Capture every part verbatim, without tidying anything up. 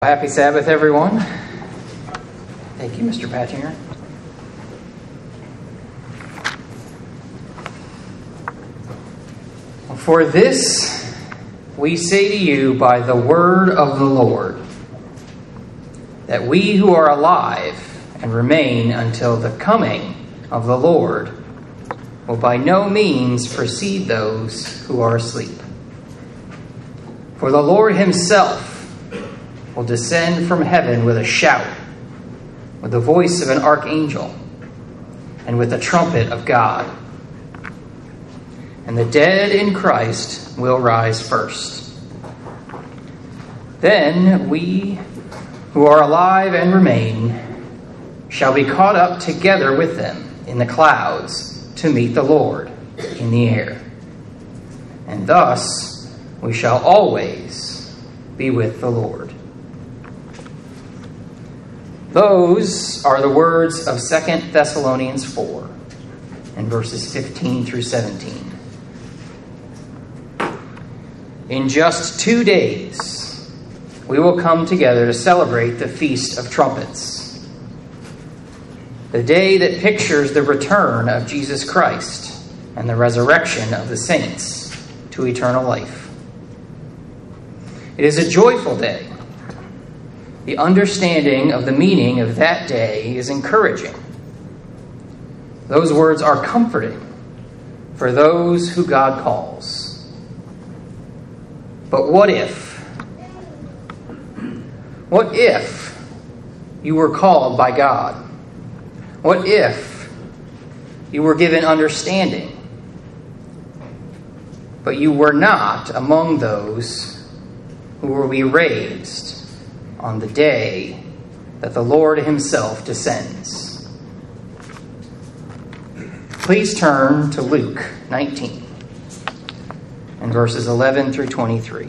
Happy Sabbath, everyone. Thank you, Mister Patinger. For this we say to you by the word of the Lord, that we who are alive and remain until the coming of the Lord will by no means precede those who are asleep. For the Lord himself will descend from heaven with a shout, with the voice of an archangel, and with the trumpet of God. And the dead in Christ will rise first. Then we who are alive and remain shall be caught up together with them in the clouds to meet the Lord in the air. And thus we shall always be with the Lord. Those are the words of Second Thessalonians four, and verses fifteen through seventeen. In just two days, we will come together to celebrate the Feast of Trumpets, the day that pictures the return of Jesus Christ and the resurrection of the saints to eternal life. It is a joyful day. The understanding of the meaning of that day is encouraging. Those words are comforting for those who God calls. But what if? What if you were called by God? What if you were given understanding, but you were not among those who will be raised on the day that the Lord himself descends? Please turn to Luke nineteen and verses eleven through twenty-three.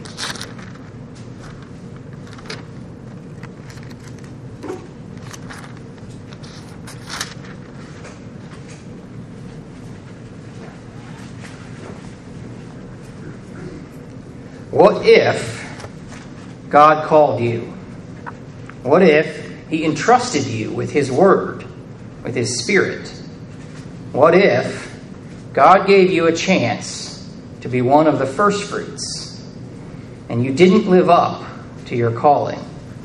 What if God called you? What if he entrusted you with his word, with his spirit? What if God gave you a chance to be one of the first fruits and you didn't live up to your calling?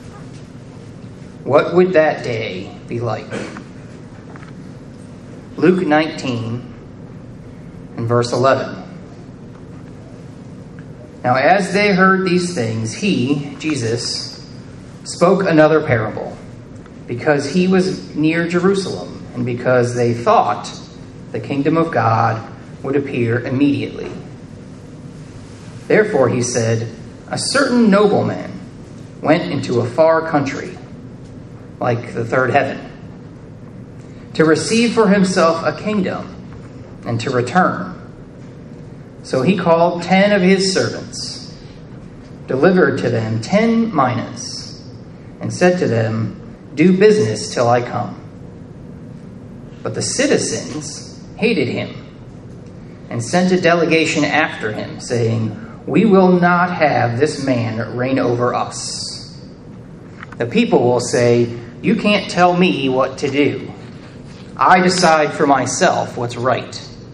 What would that day be like? Luke nineteen and verse eleven. Now as they heard these things, he, Jesus, spoke another parable, because he was near Jerusalem, and because they thought the kingdom of God would appear immediately. Therefore he said, a certain nobleman went into a far country, like the third heaven, to receive for himself a kingdom and to return. So he called ten of his servants, delivered to them ten minas, and said to them, do business till I come. But the citizens hated him and sent a delegation after him, saying, we will not have this man reign over us. The people will say, you can't tell me what to do. I decide for myself what's right.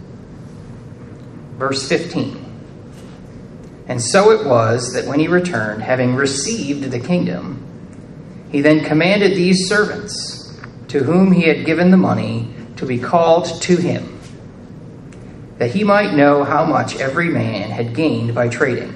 Verse fifteen. And so it was that when he returned, having received the kingdom, he then commanded these servants, to whom he had given the money, to be called to him, that he might know how much every man had gained by trading.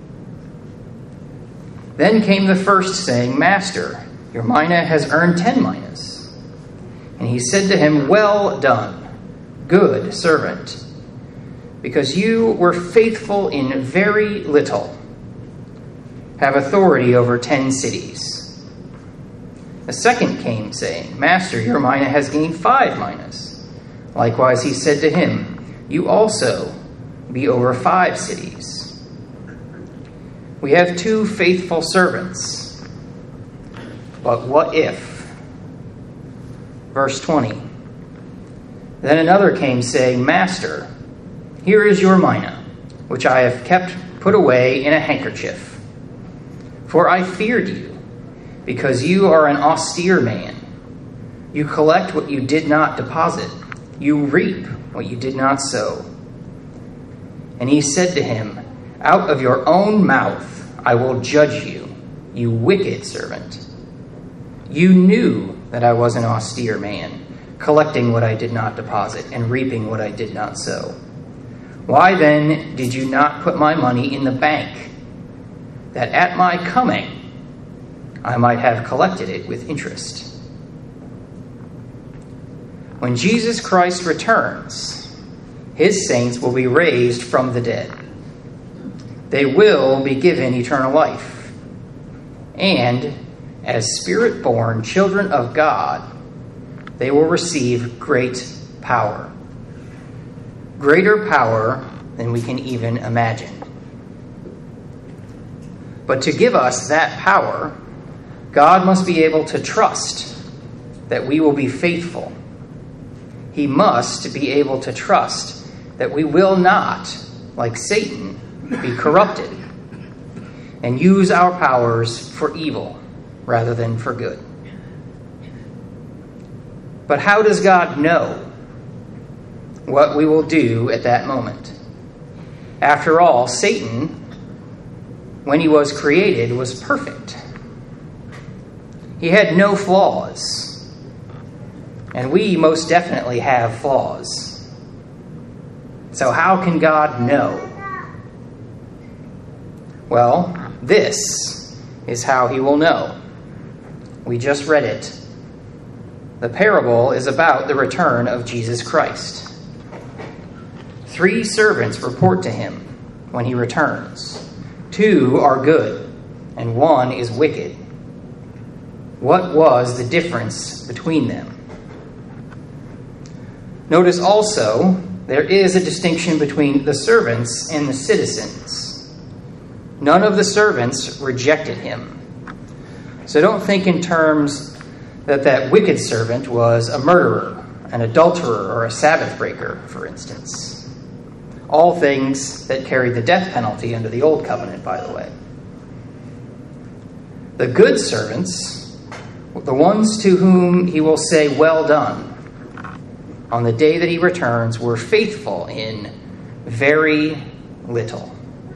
Then came the first, saying, Master, your mina has earned ten minas. And he said to him, well done, good servant, because you were faithful in very little. Have authority over ten cities. The second came, saying, Master, your mina has gained five minas. Likewise he said to him, you also be over five cities. We have two faithful servants. But what if? Verse twenty. Then another came, saying, Master, here is your mina, which I have kept put away in a handkerchief. For I feared you, because you are an austere man. You collect what you did not deposit. You reap what you did not sow. And he said to him, out of your own mouth I will judge you, you wicked servant. You knew that I was an austere man, collecting what I did not deposit and reaping what I did not sow. Why then did you not put my money in the bank, that at my coming I might have collected it with interest? When Jesus Christ returns, his saints will be raised from the dead. They will be given eternal life. And as spirit-born children of God, they will receive great power. Greater power than we can even imagine. But to give us that power, God must be able to trust that we will be faithful. He must be able to trust that we will not, like Satan, be corrupted and use our powers for evil rather than for good. But how does God know what we will do at that moment? After all, Satan, when he was created, was perfect. He had no flaws. And we most definitely have flaws. So how can God know? Well, this is how he will know. We just read it. The parable is about the return of Jesus Christ. Three servants report to him when he returns. Two are good, and one is wicked. What was the difference between them? Notice also, there is a distinction between the servants and the citizens. None of the servants rejected him. So don't think in terms that that wicked servant was a murderer, an adulterer, or a Sabbath breaker, for instance. All things that carried the death penalty under the Old Covenant, by the way. The good servants, the ones to whom he will say, well done, on the day that he returns, were faithful in very little.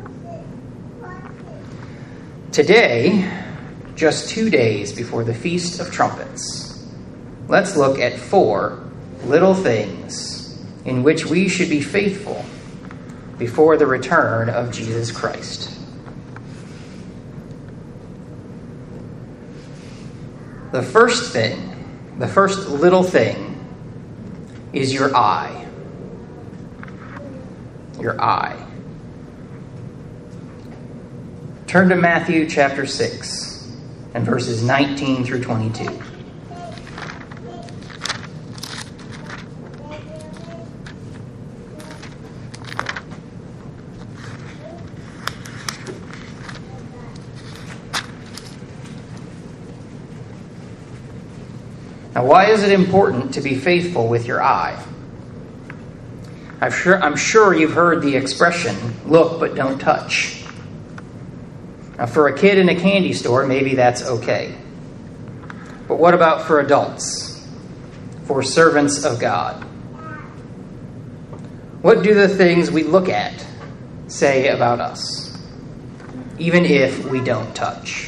Today, just two days before the Feast of Trumpets, let's look at four little things in which we should be faithful before the return of Jesus Christ. The first thing, the first little thing, is your eye. Your eye. Turn to Matthew chapter six and verses nineteen through twenty-two. Now, why is it important to be faithful with your eye? I'm sure, I'm sure you've heard the expression, look but don't touch. Now, for a kid in a candy store, maybe that's okay. But what about for adults? For servants of God? What do the things we look at say about us, even if we don't touch?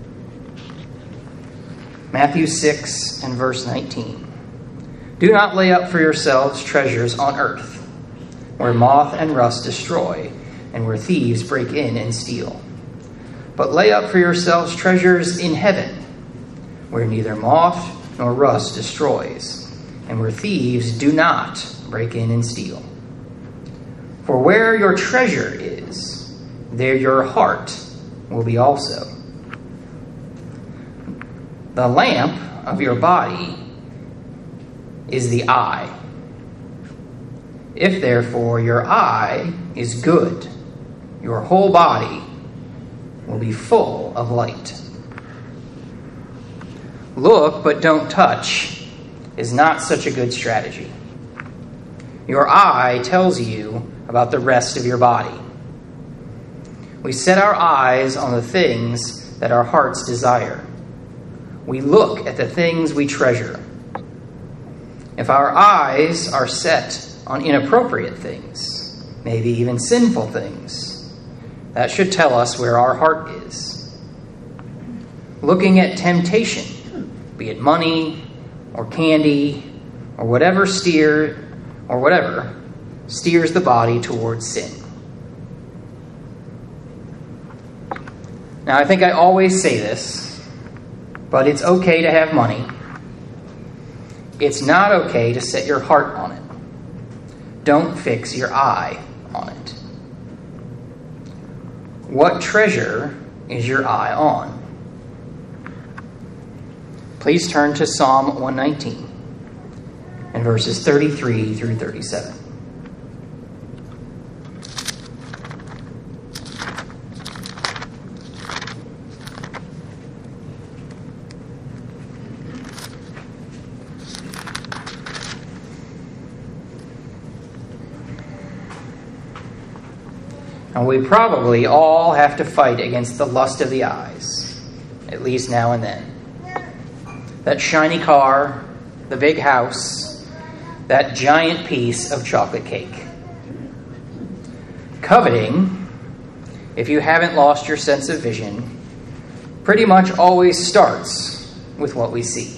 Matthew six and verse nineteen. Do not lay up for yourselves treasures on earth, where moth and rust destroy, and where thieves break in and steal. But lay up for yourselves treasures in heaven, where neither moth nor rust destroys, and where thieves do not break in and steal. For where your treasure is, there your heart will be also. The lamp of your body is the eye. If therefore your eye is good, your whole body will be full of light. Look but don't touch is not such a good strategy. Your eye tells you about the rest of your body. We set our eyes on the things that our hearts desire. we look at the things we treasure. If our eyes are set on inappropriate things, maybe even sinful things, that should tell us where our heart is. Looking at temptation, be it money or candy or whatever steer or whatever steers the body towards sin. Now, I think I always say this, but it's okay to have money. It's not okay to set your heart on it. Don't fix your eye on it. What treasure is your eye on? Please turn to Psalm one nineteen and verses thirty-three through thirty-seven. And we probably all have to fight against the lust of the eyes, at least now and then. That shiny car, the big house, that giant piece of chocolate cake. Coveting, if you haven't lost your sense of vision, pretty much always starts with what we see.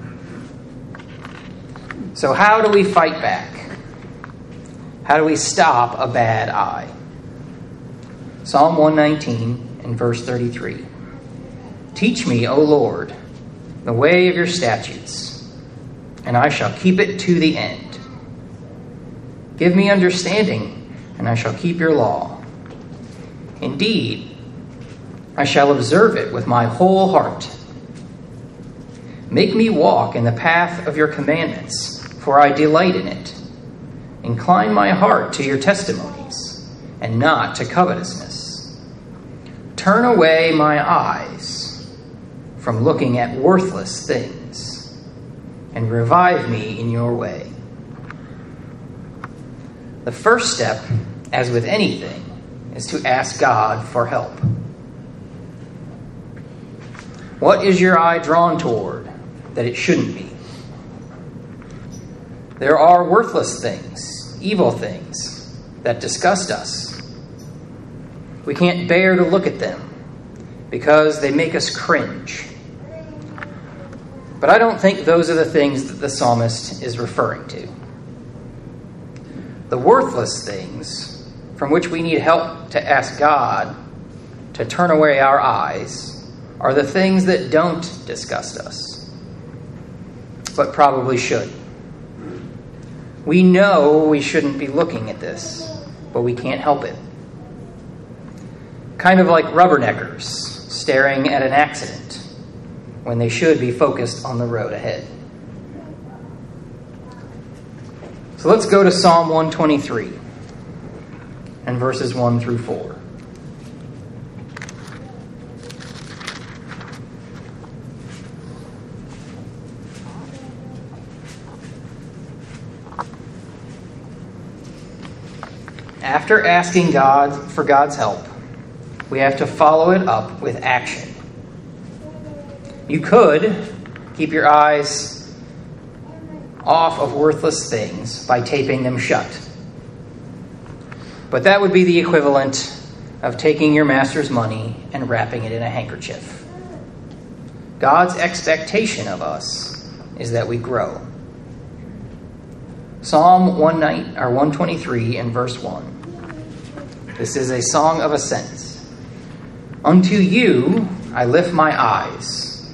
So how do we fight back? How do we stop a bad eye? Psalm one nineteen and verse thirty-three. Teach me, O Lord, the way of your statutes, and I shall keep it to the end. Give me understanding, and I shall keep your law. Indeed, I shall observe it with my whole heart. Make me walk in the path of your commandments, for I delight in it. Incline my heart to your testimonies, and not to covetousness. Turn away my eyes from looking at worthless things, and revive me in your way. The first step, as with anything, is to ask God for help. What is your eye drawn toward that it shouldn't be? There are worthless things, evil things, that disgust us. We can't bear to look at them because they make us cringe. But I don't think those are the things that the psalmist is referring to. The worthless things from which we need help to ask God to turn away our eyes are the things that don't disgust us, but probably should. We know we shouldn't be looking at this, but we can't help it. Kind of like rubberneckers staring at an accident when they should be focused on the road ahead. So let's go to Psalm one twenty-three and verses one through four. After asking God for God's help, we have to follow it up with action. You could keep your eyes off of worthless things by taping them shut. But that would be the equivalent of taking your master's money and wrapping it in a handkerchief. God's expectation of us is that we grow. Psalm one twenty-three and verse one. This is a song of ascents. Unto you I lift my eyes,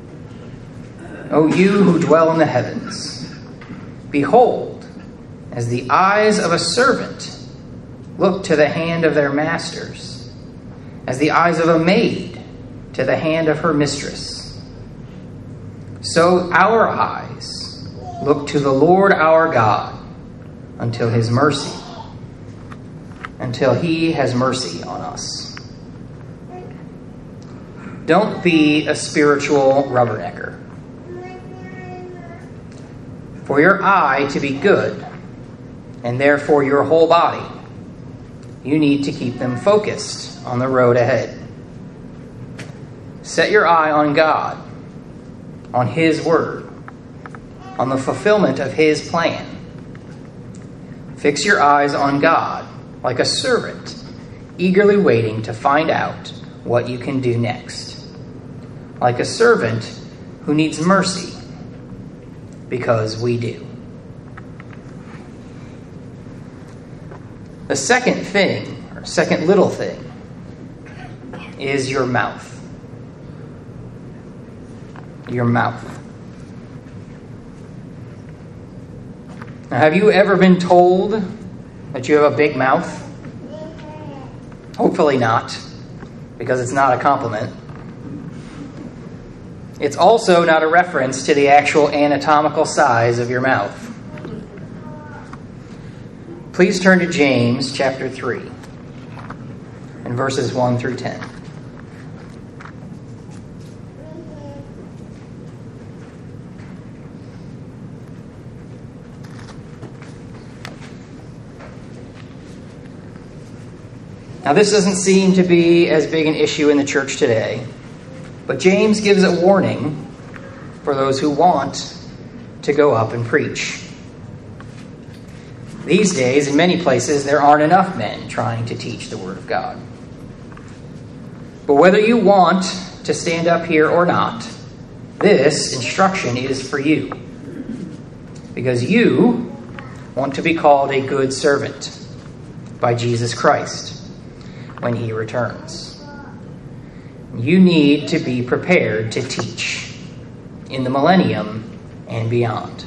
O you who dwell in the heavens. Behold, as the eyes of a servant look to the hand of their masters, as the eyes of a maid to the hand of her mistress, so our eyes look to the Lord our God until his mercy, until he has mercy on us. Don't be a spiritual rubbernecker. For your eye to be good, and therefore your whole body, you need to keep them focused on the road ahead. Set your eye on God, on his word, on the fulfillment of his plan. Fix your eyes on God, like a servant, eagerly waiting to find out what you can do next. Like a servant who needs mercy, because we do. The second thing, or second little thing, is your mouth. Your mouth. Now, have you ever been told that you have a big mouth? Hopefully not, because it's not a compliment. It's also not a reference to the actual anatomical size of your mouth. Please turn to James chapter three and verses one through ten. Now, this doesn't seem to be as big an issue in the church today, but James gives a warning for those who want to go up and preach. These days, in many places, there aren't enough men trying to teach the Word of God. But whether you want to stand up here or not, this instruction is for you, because you want to be called a good servant by Jesus Christ when he returns. You need to be prepared to teach in the millennium and beyond.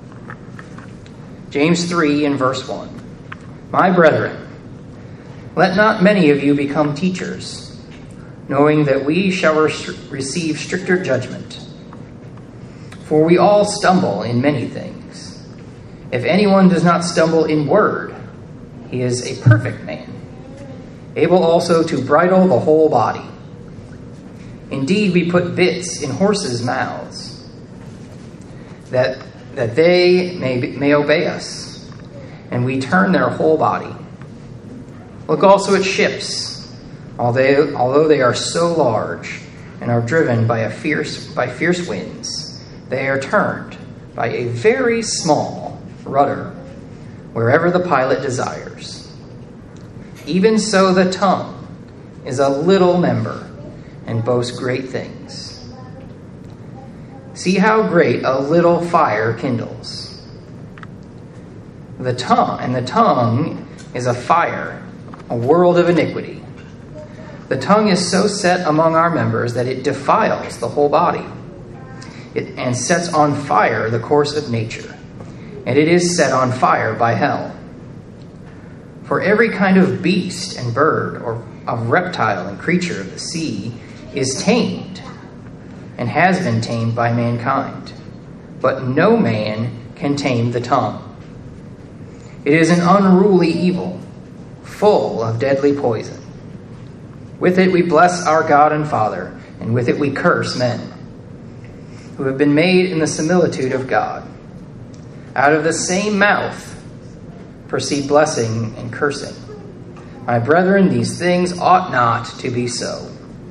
James three and verse one. My brethren, let not many of you become teachers, knowing that we shall rest- receive stricter judgment. For we all stumble in many things. If anyone does not stumble in word, he is a perfect man, able also to bridle the whole body. Indeed, we put bits in horses' mouths, that that they may, may obey us, and we turn their whole body. Look also at ships, although, although they are so large and are driven by a fierce by fierce winds, they are turned by a very small rudder wherever the pilot desires. Even so, the tongue is a little member and boasts great things. See how great a little fire kindles. The tongue, and the tongue is a fire, a world of iniquity. The tongue is so set among our members that it defiles the whole body, it, and sets on fire the course of nature, and it is set on fire by hell. For every kind of beast and bird, or of reptile and creature of the sea, is tamed, and has been tamed by mankind. But no man can tame the tongue. It is an unruly evil, full of deadly poison. With it we bless our God and Father, and with it we curse men, who have been made in the similitude of God. Out of the same mouth proceed blessing and cursing. My brethren, these things ought not to be so.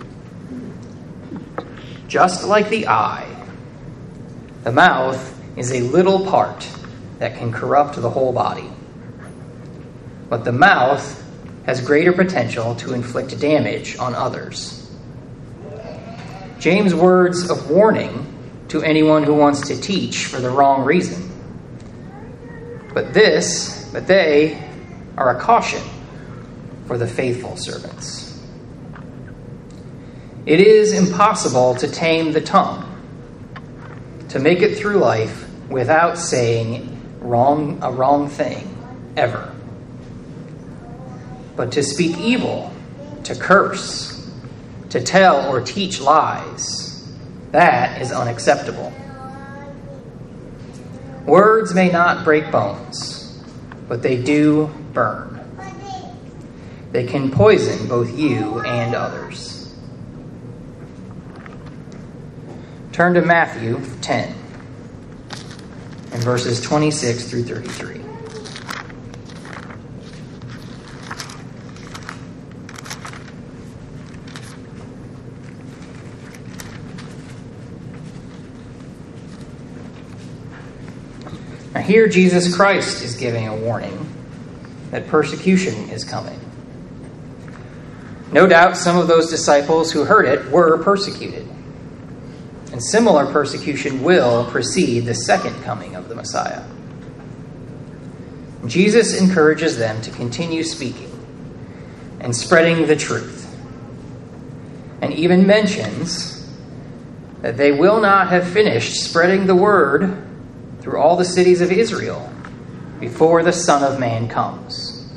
Just like the eye, the mouth is a little part that can corrupt the whole body. But the mouth has greater potential to inflict damage on others. James' words of warning to anyone who wants to teach for the wrong reason. But this, but they are a caution for the faithful servants. It is impossible to tame the tongue, to make it through life without saying wrong a wrong thing, ever. But to speak evil, to curse, to tell or teach lies, that is unacceptable. Words may not break bones, but they do burn. They can poison both you and others. Turn to Matthew ten and verses twenty-six through thirty-three. Now here Jesus Christ is giving a warning that persecution is coming. No doubt some of those disciples who heard it were persecuted. And similar persecution will precede the second coming of the Messiah. Jesus encourages them to continue speaking and spreading the truth, and even mentions that they will not have finished spreading the word through all the cities of Israel before the Son of Man comes.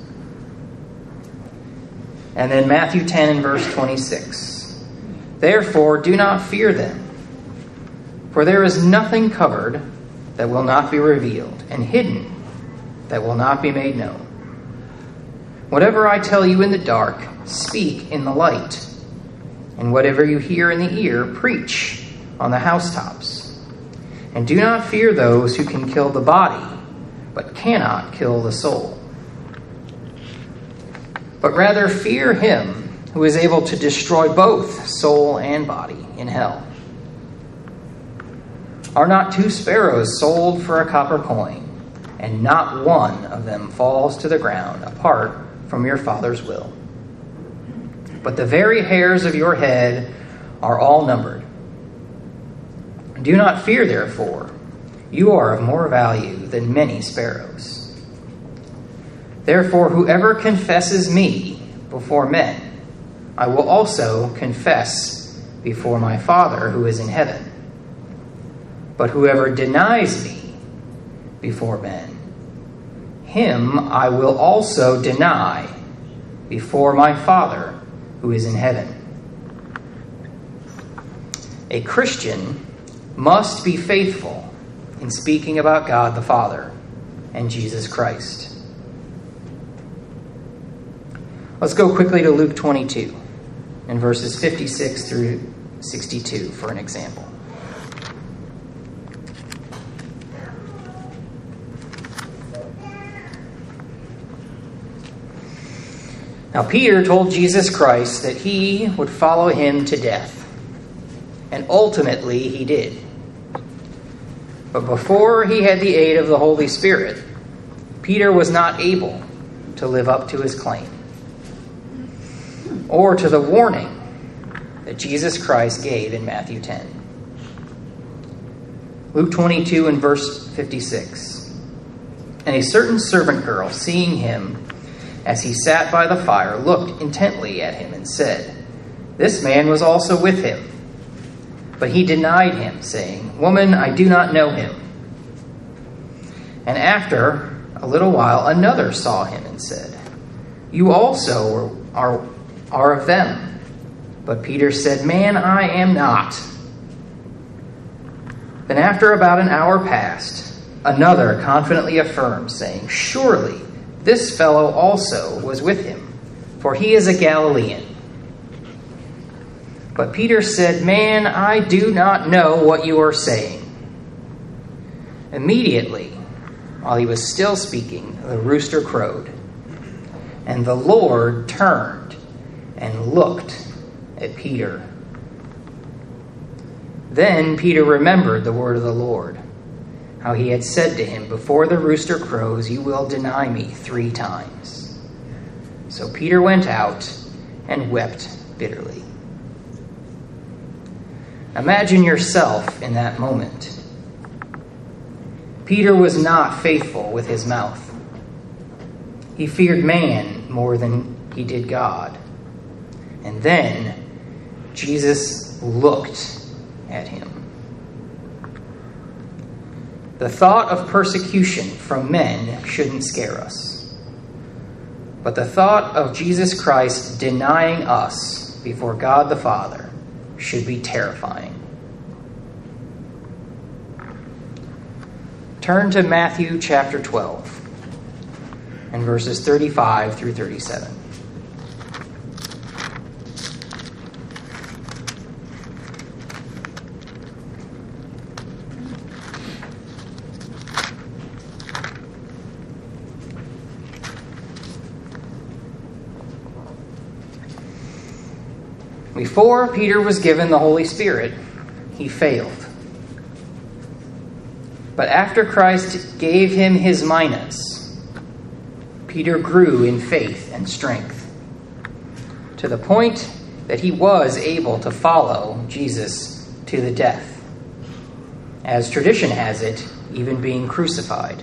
And then Matthew ten and verse twenty-six. Therefore, do not fear them, for there is nothing covered that will not be revealed, and hidden that will not be made known. Whatever I tell you in the dark, speak in the light, and whatever you hear in the ear, preach on the housetops. And do not fear those who can kill the body, but cannot kill the soul. But rather fear him who is able to destroy both soul and body in hell. Are not two sparrows sold for a copper coin, and not one of them falls to the ground apart from your Father's will? But the very hairs of your head are all numbered. Do not fear, therefore. You are of more value than many sparrows. Therefore, whoever confesses me before men, I will also confess before my Father who is in heaven. But whoever denies me before men, him I will also deny before my Father who is in heaven. A Christian must be faithful in speaking about God the Father and Jesus Christ. Let's go quickly to Luke twenty-two and verses fifty-six through sixty-two for an example. Now Peter told Jesus Christ that he would follow him to death, and ultimately he did. But before he had the aid of the Holy Spirit, Peter was not able to live up to his claim, or to the warning that Jesus Christ gave in Matthew ten. Luke twenty-two and verse fifty-six. And a certain servant girl, seeing him as he sat by the fire, looked intently at him and said, "This man was also with him." But he denied him, saying, "Woman, I do not know him." And after a little while, another saw him and said, "You also are, are of them." But Peter said, "Man, I am not." Then after about an hour passed, another confidently affirmed, saying, "Surely this fellow also was with him, for he is a Galilean." But Peter said, "Man, I do not know what you are saying." Immediately, while he was still speaking, the rooster crowed. And the Lord turned and looked at Peter. Then Peter remembered the word of the Lord, how he had said to him, "Before the rooster crows, you will deny me three times." So Peter went out and wept bitterly. Imagine yourself in that moment. Peter was not faithful with his mouth. He feared man more than he did God. And then Jesus looked at him. The thought of persecution from men shouldn't scare us. But the thought of Jesus Christ denying us before God the Father should be terrifying. Turn to Matthew chapter twelve and verses thirty-five through thirty-seven. Before Peter was given the Holy Spirit, he failed. But after Christ gave him his minas, Peter grew in faith and strength, to the point that he was able to follow Jesus to the death, as tradition has it, even being crucified.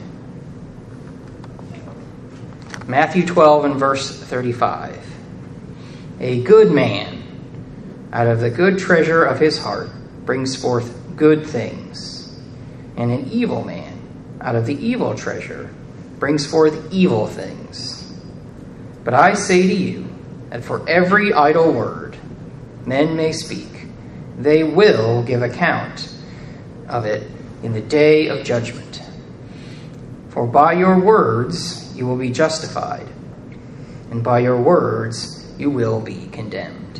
Matthew twelve and verse thirty-five. A good man, out of the good treasure of his heart, brings forth good things, and an evil man, out of the evil treasure, brings forth evil things. But I say to you that for every idle word men may speak, they will give account of it in the day of judgment. For by your words you will be justified, and by your words you will be condemned.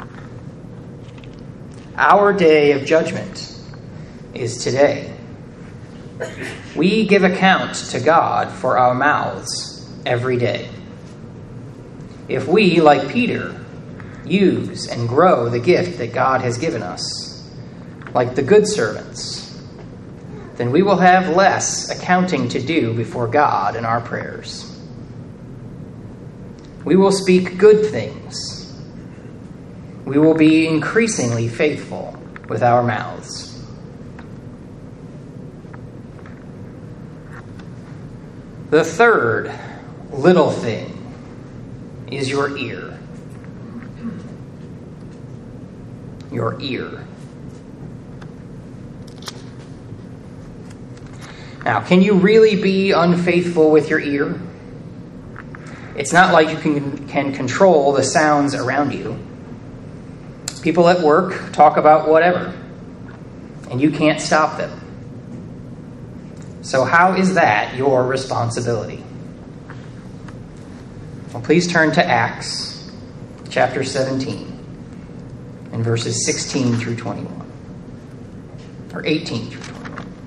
Our day of judgment is today. We give account to God for our mouths every day. If we, like Peter, use and grow the gift that God has given us, like the good servants, then we will have less accounting to do before God in our prayers. We will speak good things. We will be increasingly faithful with our mouths. The third little thing is your ear. Your ear. Now, can you really be unfaithful with your ear? It's not like you can, can control the sounds around you. People at work talk about whatever, and you can't stop them. So how is that your responsibility? Well, please turn to Acts chapter seventeen and verses sixteen through twenty-one, or eighteen through twenty-one.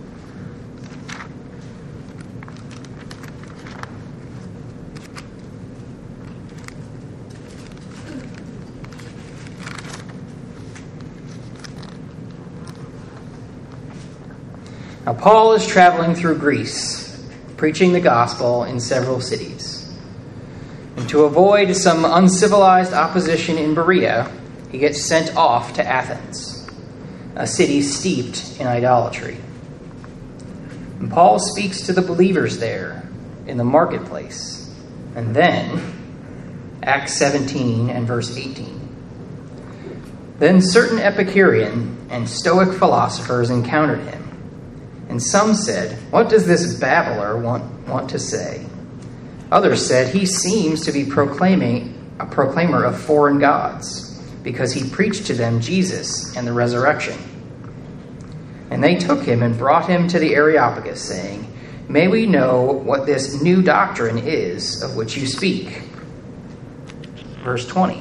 Now, Paul is traveling through Greece, preaching the gospel in several cities. And to avoid some uncivilized opposition in Berea, he gets sent off to Athens, a city steeped in idolatry. And Paul speaks to the believers there in the marketplace. And then, Acts seventeen and verse eighteen. Then certain Epicurean and Stoic philosophers encountered him. And some said, "What does this babbler want, want to say?" Others said, "He seems to be proclaiming a proclaimer of foreign gods, because he preached to them Jesus and the resurrection." And they took him and brought him to the Areopagus, saying, "May we know what this new doctrine is of which you speak?" Verse twenty.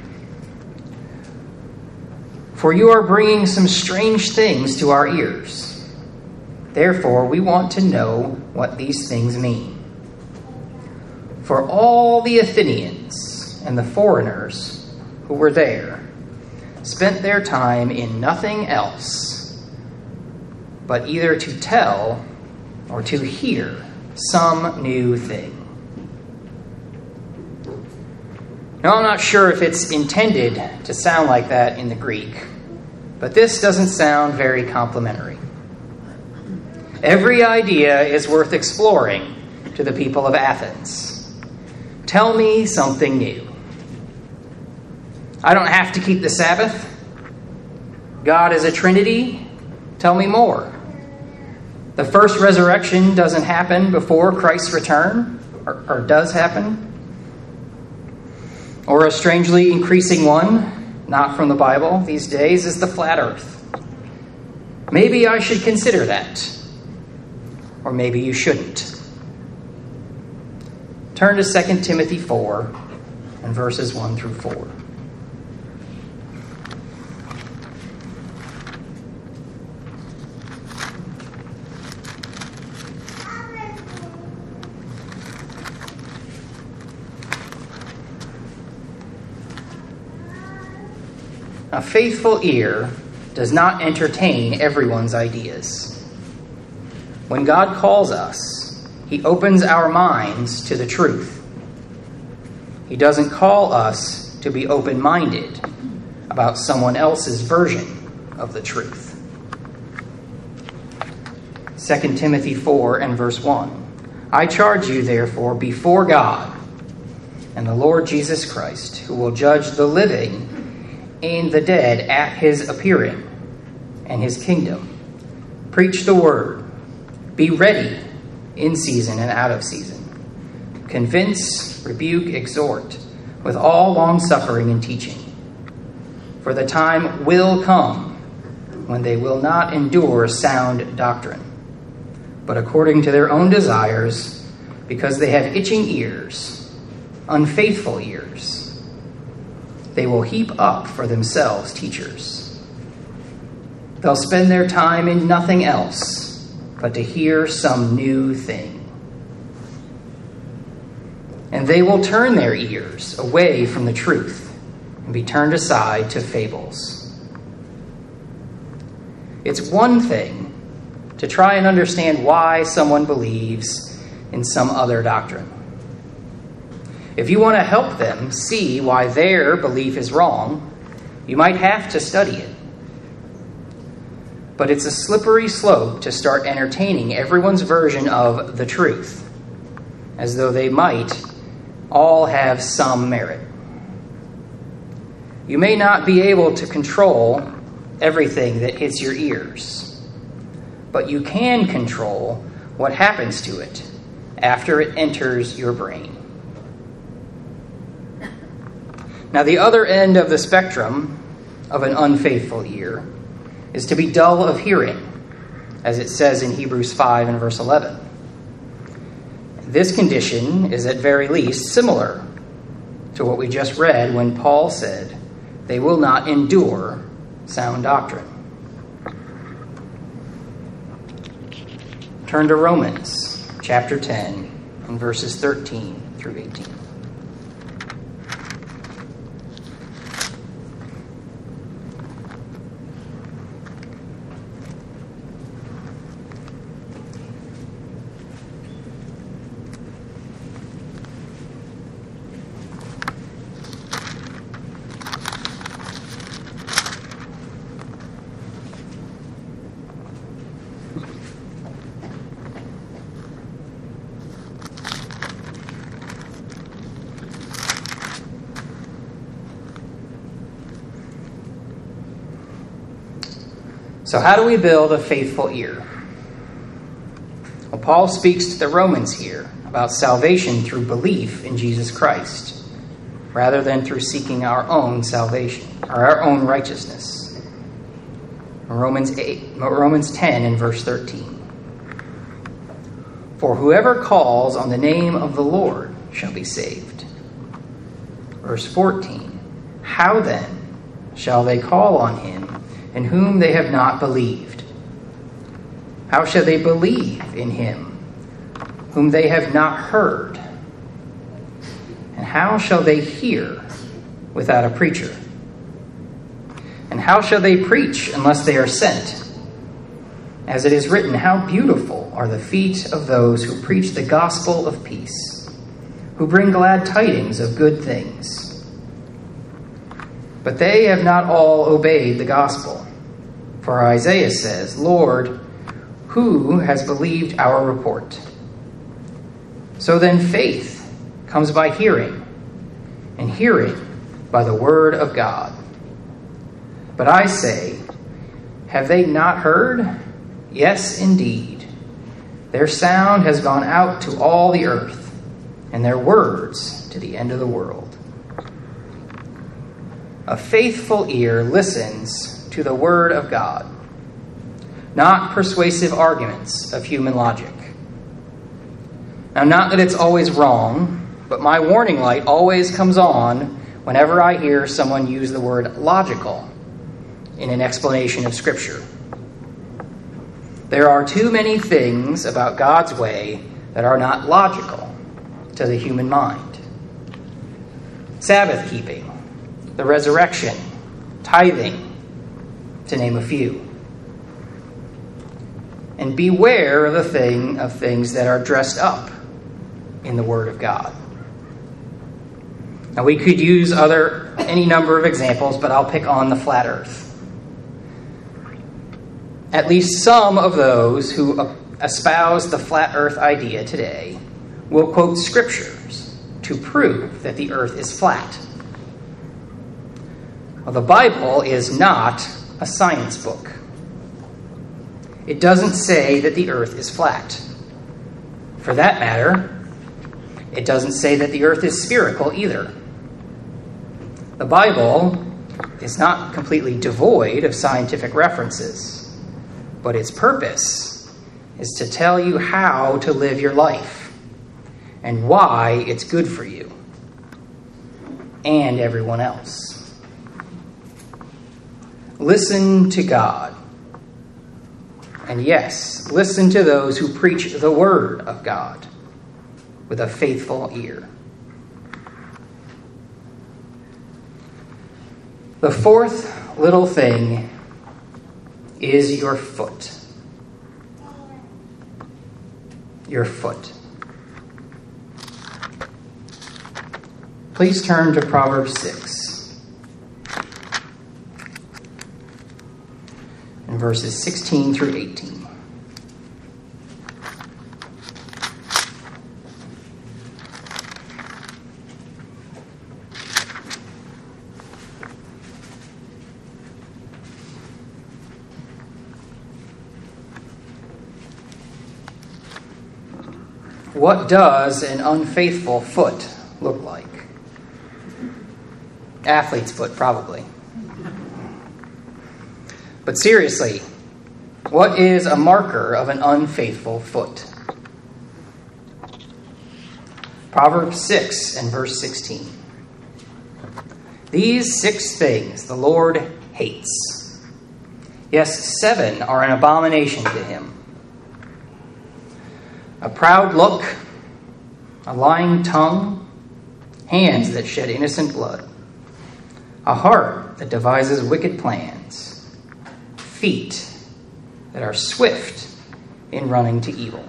"For you are bringing some strange things to our ears. Therefore, we want to know what these things mean. For all the Athenians and the foreigners who were there spent their time in nothing else but either to tell or to hear some new thing." Now, I'm not sure if it's intended to sound like that in the Greek, but this doesn't sound very complimentary. Every idea is worth exploring to the people of Athens. Tell me something new. I don't have to keep the Sabbath. God is a Trinity. Tell me more. The first resurrection doesn't happen before Christ's return, or, or does happen. Or a strangely increasing one, not from the Bible these days, is the flat earth. Maybe I should consider that. Or maybe you shouldn't. Turn to Second Timothy four and verses one through four. A faithful ear does not entertain everyone's ideas. When God calls us, he opens our minds to the truth. He doesn't call us to be open-minded about someone else's version of the truth. Second Timothy four and verse one. I charge you, therefore, before God and the Lord Jesus Christ, who will judge the living and the dead at his appearing and his kingdom. Preach the word. Be ready in season and out of season. Convince, rebuke, exhort with all long-suffering and teaching. For the time will come when they will not endure sound doctrine, but according to their own desires, because they have itching ears, unfaithful ears, they will heap up for themselves teachers. They'll spend their time in nothing else but to hear some new thing. And they will turn their ears away from the truth and be turned aside to fables. It's one thing to try and understand why someone believes in some other doctrine. If you want to help them see why their belief is wrong, you might have to study it. But it's a slippery slope to start entertaining everyone's version of the truth, as though they might all have some merit. You may not be able to control everything that hits your ears, but you can control what happens to it after it enters your brain. Now, the other end of the spectrum of an unfaithful ear is to be dull of hearing, as it says in Hebrews five and verse eleven. This condition is at very least similar to what we just read when Paul said, they will not endure sound doctrine. Turn to Romans chapter ten and verses thirteen through eighteen. So how do we build a faithful ear? Well, Paul speaks to the Romans here about salvation through belief in Jesus Christ, rather than through seeking our own salvation, or our own righteousness. Romans eight, Romans ten and verse thirteen. For whoever calls on the name of the Lord shall be saved. Verse fourteen. How then shall they call on him in whom they have not believed? How shall they believe in him whom they have not heard? And how shall they hear without a preacher? And how shall they preach unless they are sent? As it is written, how beautiful are the feet of those who preach the gospel of peace, who bring glad tidings of good things. But they have not all obeyed the gospel. For Isaiah says, Lord, who has believed our report? So then faith comes by hearing, and hearing by the word of God. But I say, have they not heard? Yes, indeed. Their sound has gone out to all the earth, and their words to the end of the world. A faithful ear listens to the word of God, not persuasive arguments of human logic. Now, not that it's always wrong, but my warning light always comes on whenever I hear someone use the word logical in an explanation of Scripture. There are too many things about God's way that are not logical to the human mind. Sabbath keeping, the resurrection, tithing, to name a few. and beware of the thing of things that are dressed up in the Word of God. Now, we could use other any number of examples, but I'll pick on the flat earth. At least some of those who espouse the flat earth idea today will quote scriptures to prove that the earth is flat. Well, the Bible is not a science book. It doesn't say that the earth is flat. For that matter, it doesn't say that the earth is spherical either. The Bible is not completely devoid of scientific references, but its purpose is to tell you how to live your life and why it's good for you and everyone else. Listen to God. And yes, listen to those who preach the word of God with a faithful ear. The fourth little thing is your foot. Your foot. Please turn to Proverbs six. In verses sixteen through eighteen. What does an unfaithful foot look like? Athlete's foot, probably. But seriously, what is a marker of an unfaithful foot? Proverbs six and verse sixteen. These six things the Lord hates. Yes, seven are an abomination to him. A proud look, a lying tongue, hands that shed innocent blood, a heart that devises wicked plans, feet that are swift in running to evil.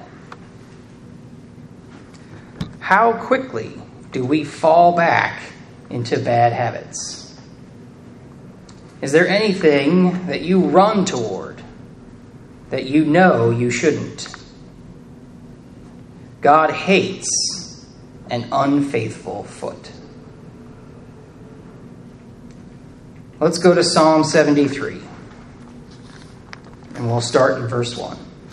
How quickly do we fall back into bad habits? Is there anything that you run toward that you know you shouldn't? God hates an unfaithful foot. Let's go to Psalm seventy-three. And we'll start in verse one.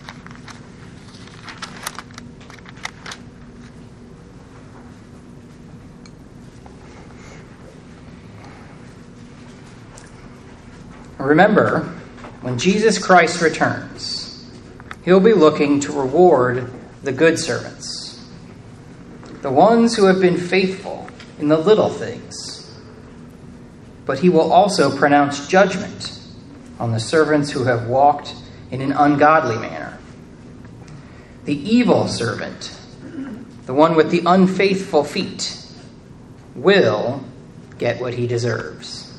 Remember, when Jesus Christ returns, he'll be looking to reward the good servants, the ones who have been faithful in the little things. But he will also pronounce judgment on the servants who have walked in an ungodly manner. The evil servant, the one with the unfaithful feet, will get what he deserves.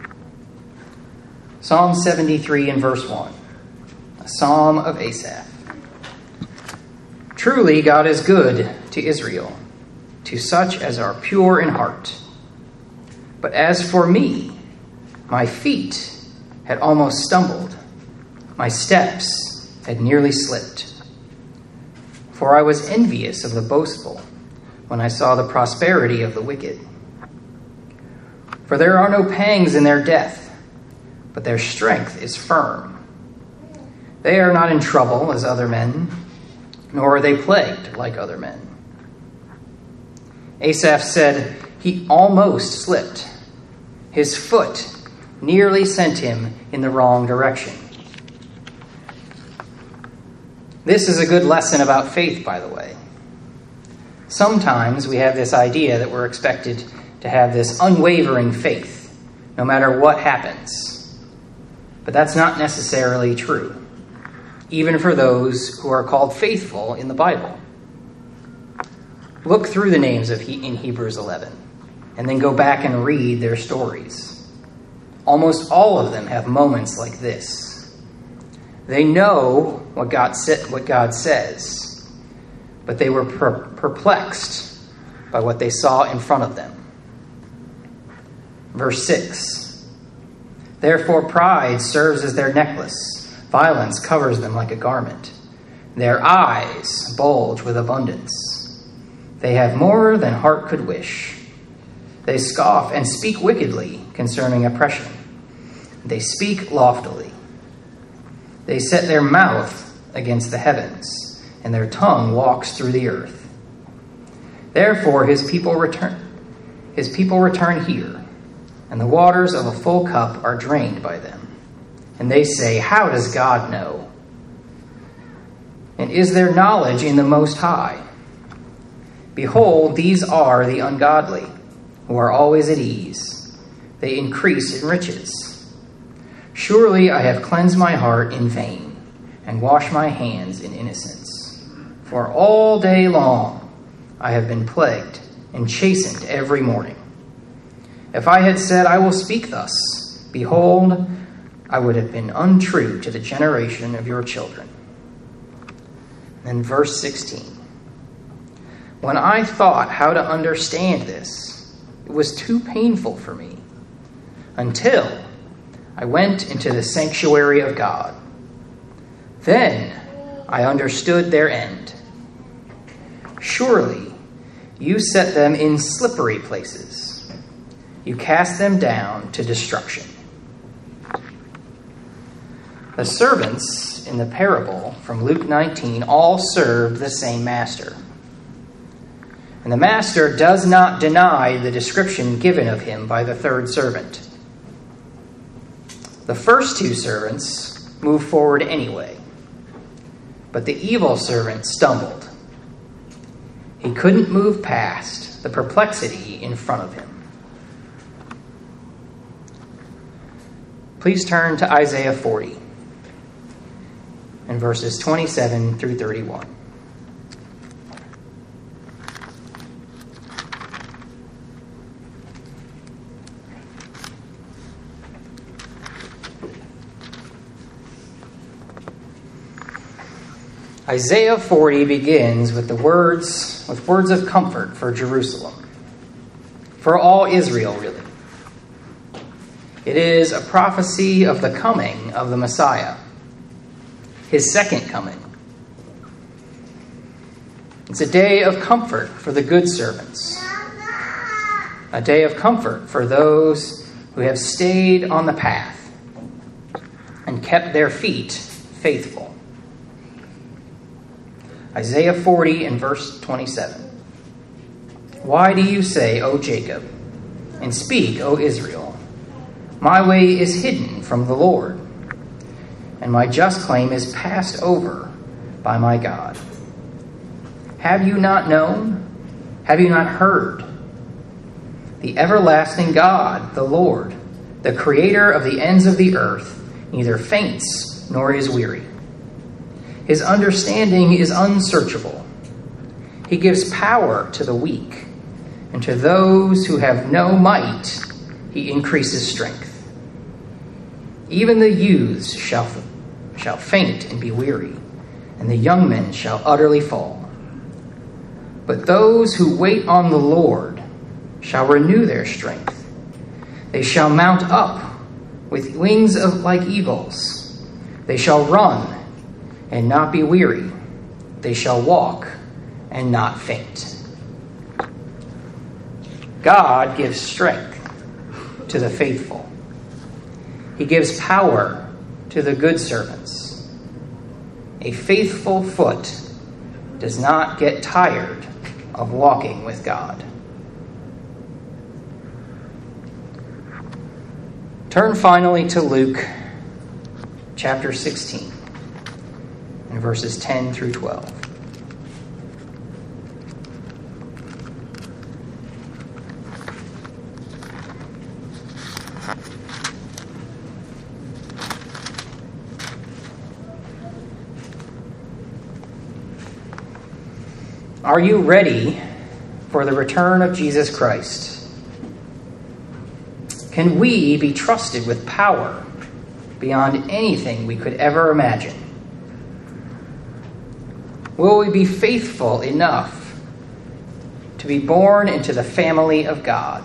Psalm seventy-three and verse one, a psalm of Asaph. Truly, God is good to Israel, to such as are pure in heart. But as for me, my feet had almost stumbled. My steps had nearly slipped. For I was envious of the boastful when I saw the prosperity of the wicked. For there are no pangs in their death, but their strength is firm. They are not in trouble as other men, nor are they plagued like other men. Asaph said, he almost slipped. His foot nearly sent him in the wrong direction. This is a good lesson about faith, by the way. Sometimes we have this idea that we're expected to have this unwavering faith, no matter what happens. But that's not necessarily true, even for those who are called faithful in the Bible. Look through the names of he- in Hebrews eleven, and then go back and read their stories. Almost all of them have moments like this. They know what God sa- what God says, but they were per- perplexed by what they saw in front of them. Verse six. Therefore pride serves as their necklace. Violence covers them like a garment. Their eyes bulge with abundance. They have more than heart could wish. They scoff and speak wickedly concerning oppression. They speak loftily. They set their mouth against the heavens, and their tongue walks through the earth. Therefore his people return. His people return here, and the waters of a full cup are drained by them. And they say, how does God know? And is there knowledge in the Most High? Behold, these are the ungodly, who are always at ease. They increase in riches. Surely I have cleansed my heart in vain, and washed my hands in innocence. For all day long I have been plagued and chastened every morning. If I had said, I will speak thus, behold, I would have been untrue to the generation of your children. Then verse sixteen. When I thought how to understand this, it was too painful for me, until I went into the sanctuary of God. Then I understood their end. Surely you set them in slippery places. You cast them down to destruction. The servants in the parable from Luke nineteen all served the same master. And the master does not deny the description given of him by the third servant. The first two servants moved forward anyway, but the evil servant stumbled. He couldn't move past the perplexity in front of him. Please turn to Isaiah forty and verses twenty-seven through thirty-one. Isaiah forty begins with the words, with words of comfort for Jerusalem, for all Israel, really. It is a prophecy of the coming of the Messiah, his second coming. It's a day of comfort for the good servants, a day of comfort for those who have stayed on the path and kept their feet faithful. Isaiah forty and verse twenty-seven. Why do you say, O Jacob, and speak, O Israel, my way is hidden from the Lord, and my just claim is passed over by my God? Have you not known? Have you not heard? The everlasting God, the Lord, the creator of the ends of the earth, neither faints nor is weary. His understanding is unsearchable. He gives power to the weak, and to those who have no might, he increases strength. Even the youths shall, shall faint and be weary, and the young men shall utterly fall. But those who wait on the Lord shall renew their strength. They shall mount up with wings of like eagles. They shall run and not be weary. They shall walk and not faint. God gives strength to the faithful. He gives power to the good servants. A faithful foot does not get tired of walking with God. Turn finally to Luke chapter sixteen. In verses ten through twelve. Are you ready for the return of Jesus Christ? Can we be trusted with power beyond anything we could ever imagine? will we be faithful enough to be born into the family of God?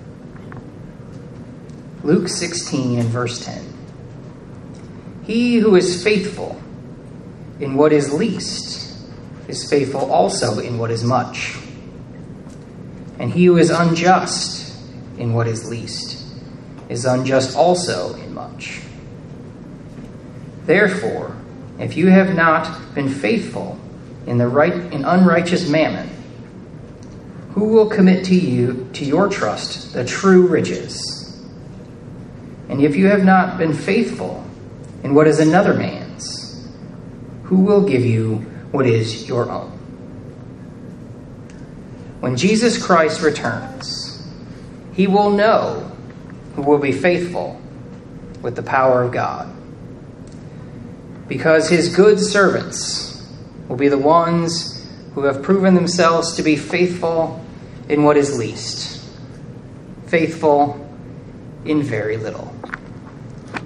Luke sixteen and verse ten. He who is faithful in what is least is faithful also in what is much. And he who is unjust in what is least is unjust also in much. Therefore, if you have not been faithful in the right in unrighteous mammon, who will commit to you to your trust the true riches? And if you have not been faithful in what is another man's, who will give you what is your own? When Jesus Christ returns, he will know who will be faithful with the power of God, because his good servants will be the ones who have proven themselves to be faithful in what is least, faithful in very little.